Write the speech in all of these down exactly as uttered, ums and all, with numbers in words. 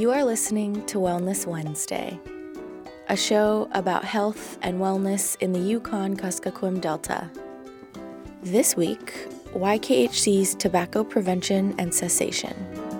You are listening to Wellness Wednesday, a show about health and wellness in the Yukon-Kuskokwim Delta. This week, Y K H C's tobacco prevention and cessation.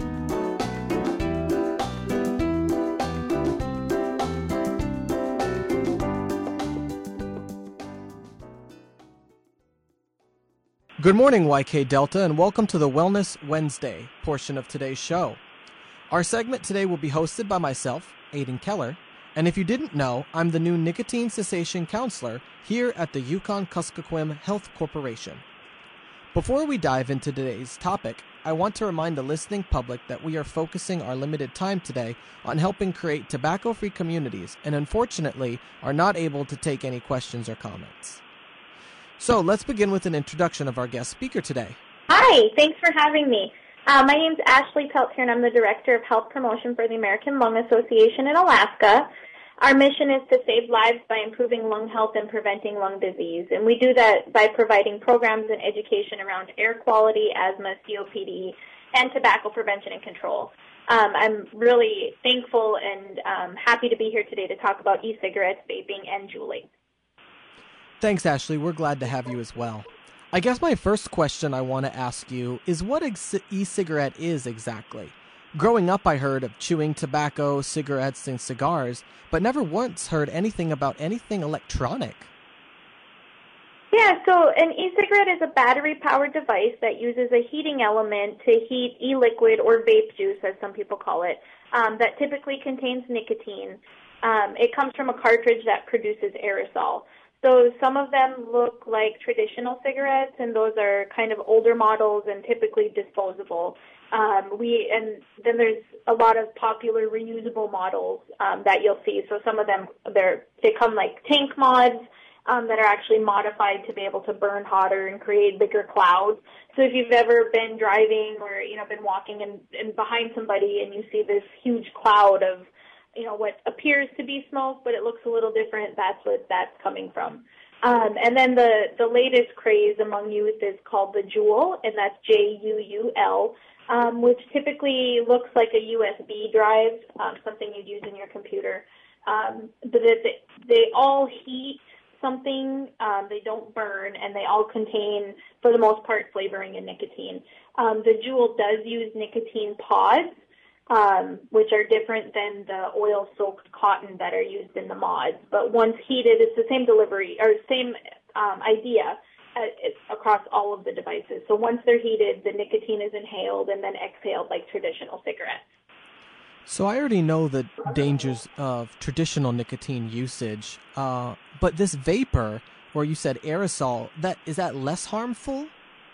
Good morning, Y K Delta, and welcome to the Wellness Wednesday portion of today's show. Our segment today will be hosted by myself, Aidan Keller, and if you didn't know, I'm the new nicotine cessation counselor here at the Yukon-Kuskokwim Health Corporation. Before we dive into today's topic, I want to remind the listening public that we are focusing our limited time today on helping create tobacco-free communities and unfortunately are not able to take any questions or comments. So let's begin with an introduction of our guest speaker today. Hi, thanks for having me. Uh, my name's Ashley Peltier, and I'm the Director of Health Promotion for the American Lung Association in Alaska. Our mission is to save lives by improving lung health and preventing lung disease, and we do that by providing programs and education around air quality, asthma, C O P D, and tobacco prevention and control. Um, I'm really thankful and um, happy to be here today to talk about e-cigarettes, vaping, and juuling. Thanks, Ashley. We're glad to have you as well. I guess my first question I want to ask you is what e-cigarette is exactly? Growing up, I heard of chewing tobacco, cigarettes, and cigars, but never once heard anything about anything electronic. Yeah, so an e-cigarette is a battery-powered device that uses a heating element to heat e-liquid or vape juice, as some people call it, um, that typically contains nicotine. Um, it comes from a cartridge that produces aerosol. So some of them look like traditional cigarettes, and those are kind of older models and typically disposable. Um, we and then there's a lot of popular reusable models um, that you'll see. So some of them they're they come like tank mods um, that are actually modified to be able to burn hotter and create bigger clouds. So if you've ever been driving or you know been walking and, and behind somebody and you see this huge cloud of you know, what appears to be smoke, but it looks a little different, that's what that's coming from. Um, and then the, the latest craze among youth is called the Juul, and that's J U U L, um, which typically looks like a U S B drive, um, something you'd use in your computer. Um, but they, they all heat something, um, they don't burn, and they all contain, for the most part, flavoring and nicotine. Um, the Juul does use nicotine pods, Um, which are different than the oil-soaked cotton that are used in the mods. But once heated, it's the same delivery or same um, idea uh, it's across all of the devices. So once they're heated, the nicotine is inhaled and then exhaled like traditional cigarettes. So I already know the dangers of traditional nicotine usage, uh, but this vapor, or you said aerosol, that is that less harmful?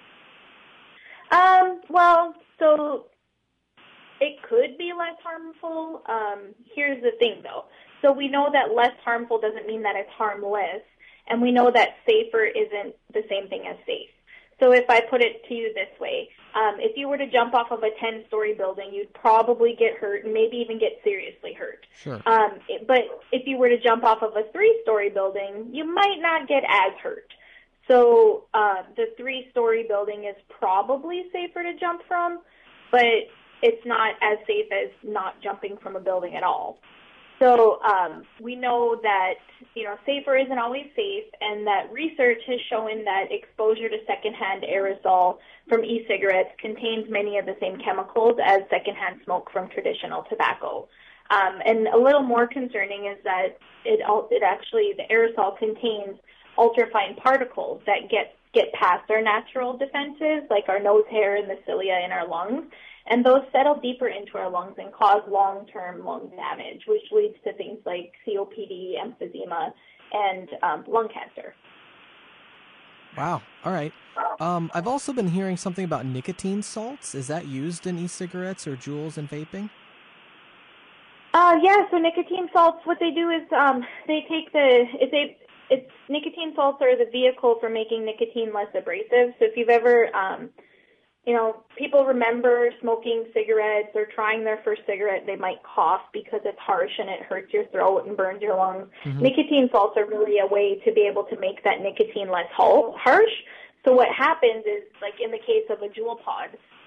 Um, well, so it could be less harmful. Um, here's the thing, though. So we know that less harmful doesn't mean that it's harmless, and we know that safer isn't the same thing as safe. So if I put it to you this way, um, if you were to jump off of a ten-story building, you'd probably get hurt and maybe even get seriously hurt. Sure. Um, it, but if you were to jump off of a three-story building, you might not get as hurt. So uh, the three-story building is probably safer to jump from, but it's not as safe as not jumping from a building at all. So um, we know that, you know, safer isn't always safe, and that research has shown that exposure to secondhand aerosol from e-cigarettes contains many of the same chemicals as secondhand smoke from traditional tobacco. Um, and a little more concerning is that it, it actually, the aerosol contains ultrafine particles that get, get past our natural defenses, like our nose hair and the cilia in our lungs. And those settle deeper into our lungs and cause long-term lung damage, which leads to things like C O P D, emphysema, and um, lung cancer. Wow. All right. Um, I've also been hearing something about nicotine salts. Is that used in e-cigarettes or Juuls and vaping? Uh, yeah, so nicotine salts, what they do is um, they take the, it's a, it's, nicotine salts are the vehicle for making nicotine less abrasive. So if you've ever... Um, You know, people remember smoking cigarettes or trying their first cigarette, they might cough because it's harsh and it hurts your throat and burns your lungs. Mm-hmm. Nicotine salts are really a way to be able to make that nicotine less harsh. So what happens is, like in the case of a Juul pod,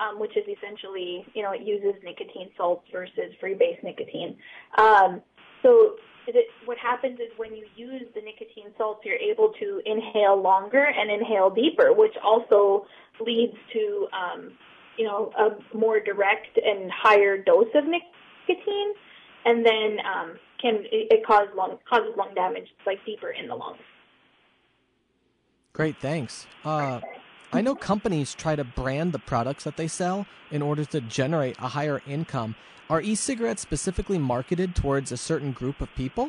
um, which is essentially, you know, it uses nicotine salts versus free-base nicotine. Um, so it, what happens is when you use the nicotine salts, you're able to inhale longer and inhale deeper, which also leads to, um, you know, a more direct and higher dose of nicotine, and then um, can it, it cause lung, causes lung damage, like deeper in the lungs. Great, thanks. Uh, I know companies try to brand the products that they sell in order to generate a higher income. Are e-cigarettes specifically marketed towards a certain group of people?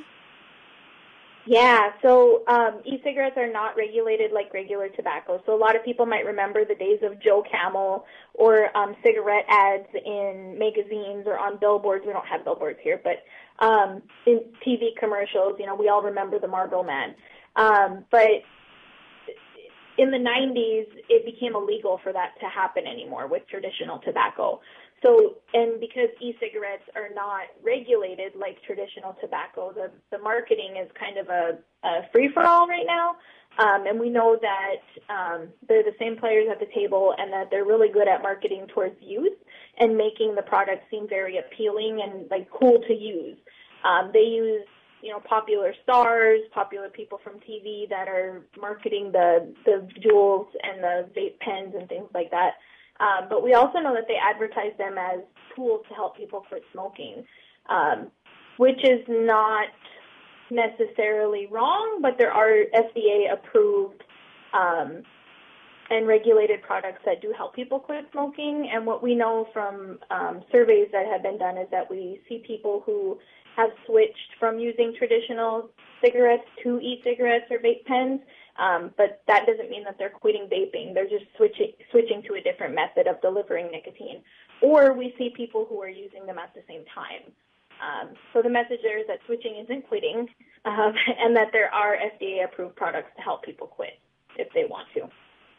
Yeah, so um, e-cigarettes are not regulated like regular tobacco. So a lot of people might remember the days of Joe Camel or um, cigarette ads in magazines or on billboards. We don't have billboards here, but um, in T V commercials, you know, we all remember the Marlboro Man. Um, but in the nineties, it became illegal for that to happen anymore with traditional tobacco. So, and because e-cigarettes are not regulated like traditional tobacco, the, the marketing is kind of a, a free-for-all right now. Um, and we know that um, they're the same players at the table and that they're really good at marketing towards youth and making the product seem very appealing and like cool to use. Um, they use, you know, popular stars, popular people from T V that are marketing the, the Juuls and the vape pens and things like that. Um, but we also know that they advertise them as tools to help people quit smoking, um, which is not necessarily wrong, but there are F D A-approved um, and regulated products that do help people quit smoking. And what we know from um, surveys that have been done is that we see people who have switched from using traditional cigarettes to e-cigarettes or vape pens. Um, but that doesn't mean that they're quitting vaping. They're just switching switching to a different method of delivering nicotine. Or we see people who are using them at the same time. Um, so the message there is that switching isn't quitting, um, and that there are F D A-approved products to help people quit if they want to.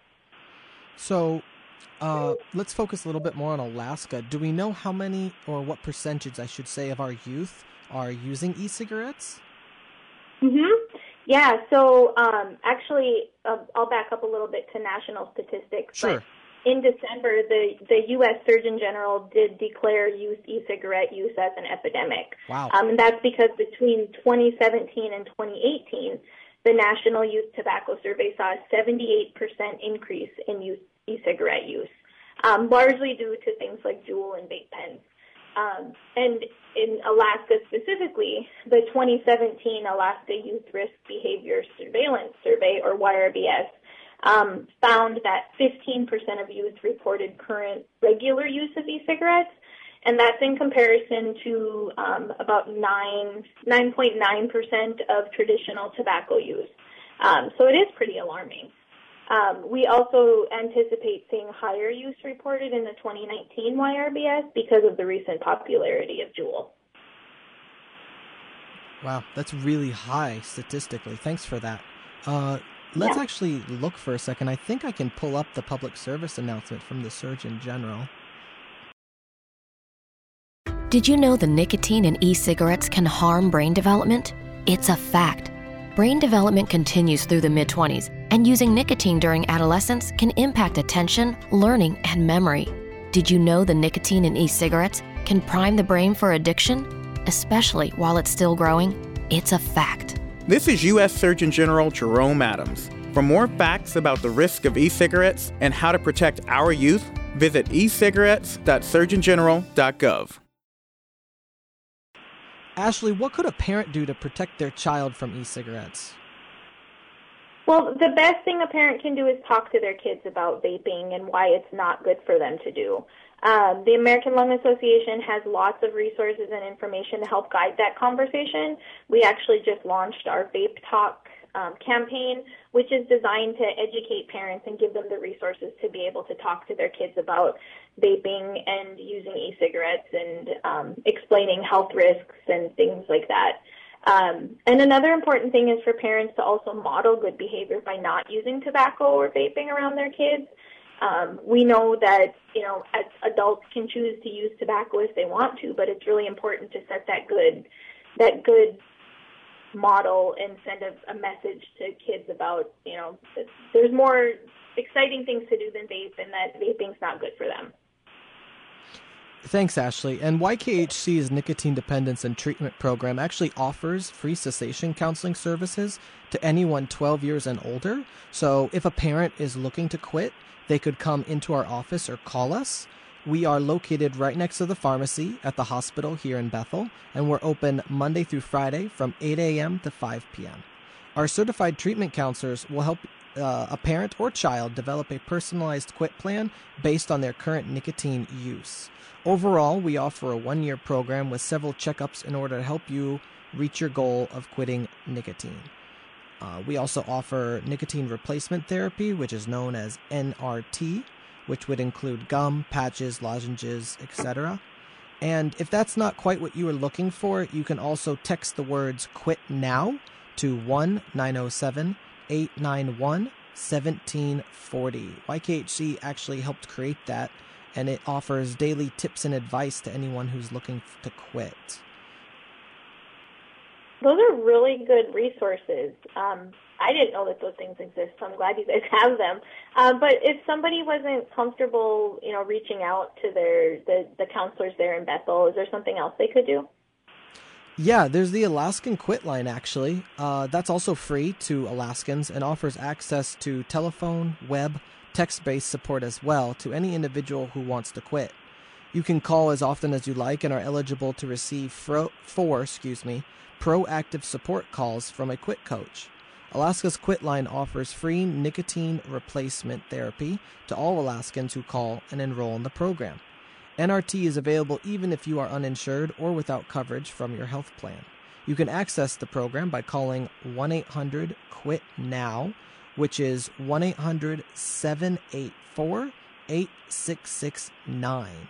So uh, let's focus a little bit more on Alaska. Do we know how many, or what percentage, I should say, of our youth are using e-cigarettes? Mm-hmm. Yeah, so um, actually, uh, I'll back up a little bit to national statistics. Sure. But in December, the, the U S Surgeon General did declare youth e-cigarette use as an epidemic. Wow. Um, and that's because between twenty seventeen and twenty eighteen, the National Youth Tobacco Survey saw a seventy-eight percent increase in youth e-cigarette use, um, largely due to things like Juul and vape pens. Um, and in Alaska specifically, the twenty seventeen Alaska Youth Risk Behavior Surveillance Survey, or Y R B S, um, found that fifteen percent of youth reported current regular use of e-cigarettes, and that's in comparison to um, about nine, nine point nine percent of traditional tobacco use. Um, so it is pretty alarming. Um, we also anticipate seeing higher use reported in the twenty nineteen Y R B S because of the recent popularity of Juul. Wow, that's really high statistically. Thanks for that. Uh, let's Yeah. actually look for a second. I think I can pull up the public service announcement from the Surgeon General. Did you know the nicotine in e-cigarettes can harm brain development? It's a fact. Brain development continues through the mid-twenties, and using nicotine during adolescence can impact attention, learning, and memory. Did you know the nicotine in e-cigarettes can prime the brain for addiction, especially while it's still growing? It's a fact. This is U S Surgeon General Jerome Adams. For more facts about the risk of e-cigarettes and how to protect our youth, visit e cigarettes dot surgeon general dot gov. Ashley, what could a parent do to protect their child from e-cigarettes? Well, the best thing a parent can do is talk to their kids about vaping and why it's not good for them to do. Um, the American Lung Association has lots of resources and information to help guide that conversation. We actually just launched our Vape Talk um, campaign, which is designed to educate parents and give them the resources to be able to talk to their kids about vaping and using e-cigarettes and um, explaining health risks and things like that. Um, and another important thing is for parents to also model good behavior by not using tobacco or vaping around their kids. Um, we know that, you know, as adults can choose to use tobacco if they want to, but it's really important to set that good, that good model and send a, a message to kids about, you know, there's more exciting things to do than vape and that vaping's not good for them. Thanks, Ashley. And Y K H C's Nicotine Dependence and Treatment Program actually offers free cessation counseling services to anyone twelve years and older. So if a parent is looking to quit, they could come into our office or call us. We are located right next to the pharmacy at the hospital here in Bethel, and we're open Monday through Friday from eight a.m. to five p.m. Our certified treatment counselors will help uh, a parent or child develop a personalized quit plan based on their current nicotine use. Overall, we offer a one-year program with several checkups in order to help you reach your goal of quitting nicotine. Uh, we also offer nicotine replacement therapy, which is known as N R T, which would include gum, patches, lozenges, et cetera. And if that's not quite what you were looking for, you can also text the words QUIT NOW to one nine zero seven, eight nine one, one seven four zero. Y K H C actually helped create that, and it offers daily tips and advice to anyone who's looking to quit. Those are really good resources. Um, I didn't know that those things exist, so I'm glad you guys have them. Uh, but if somebody wasn't comfortable, you know, reaching out to their the, the counselors there in Bethel, is there something else they could do? Yeah, there's the Alaskan Quit Line, actually. Uh, that's also free to Alaskans and offers access to telephone, web, text-based support as well to any individual who wants to quit. You can call as often as you like and are eligible to receive fro- four, excuse me, proactive support calls from a quit coach. Alaska's Quit Line offers free nicotine replacement therapy to all Alaskans who call and enroll in the program. N R T is available even if you are uninsured or without coverage from your health plan. You can access the program by calling one eight hundred quit now, which is one eight hundred seven eight four eight six six nine.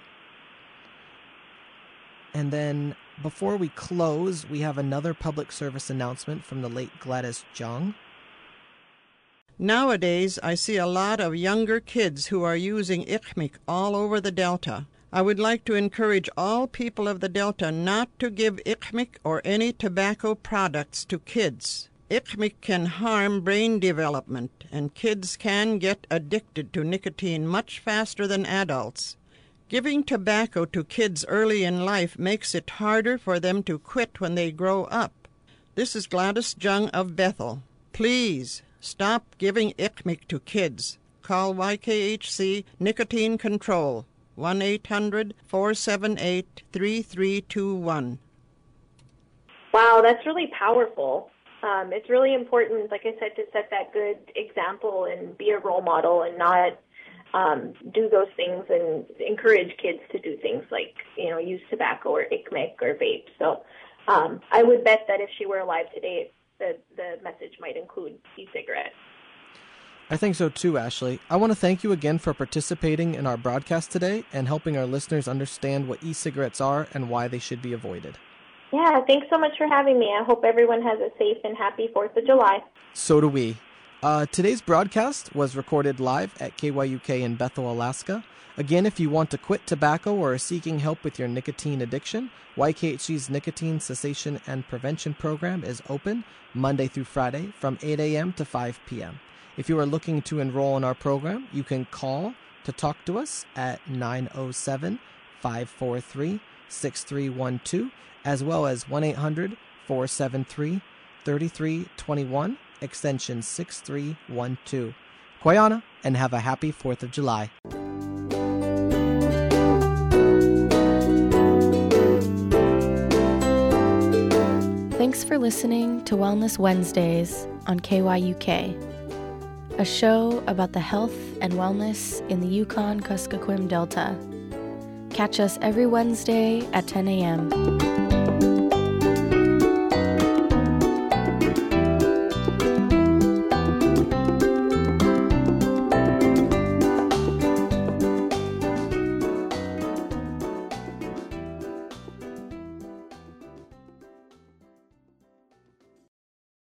And then before we close, we have another public service announcement from the late Gladys Jung. Nowadays, I see a lot of younger kids who are using I C M I C all over the Delta. I would like to encourage all people of the Delta not to give I C M I C or any tobacco products to kids. I C M I C can harm brain development, and kids can get addicted to nicotine much faster than adults. Giving tobacco to kids early in life makes it harder for them to quit when they grow up. This is Gladys Jung of Bethel. Please stop giving I C M I C to kids. Call Y K H C Nicotine Control, one eight hundred four seven eight three three two one. Wow, that's really powerful. Um, it's really important, like I said, to set that good example and be a role model and not Um, do those things and encourage kids to do things like, you know, use tobacco or I C M I C or vape. So um, I would bet that if she were alive today, the, the message might include e-cigarettes. I think so too, Ashley. I want to thank you again for participating in our broadcast today and helping our listeners understand what e-cigarettes are and why they should be avoided. Yeah, thanks so much for having me. I hope everyone has a safe and happy fourth of July. So do we. Uh, today's broadcast was recorded live at K Y U K in Bethel, Alaska. Again, if you want to quit tobacco or are seeking help with your nicotine addiction, Y K H C's Nicotine Cessation and Prevention Program is open Monday through Friday from eight a.m. to five p.m. If you are looking to enroll in our program, you can call to talk to us at nine oh seven, five four three, six three one two, as well as one eight hundred four seven three three three two one. Extension six three one two. Koyana, and have a happy fourth of July. Thanks for listening to Wellness Wednesdays on K Y U K, a show about the health and wellness in the Yukon Kuskokwim Delta. Catch us every Wednesday at ten a.m.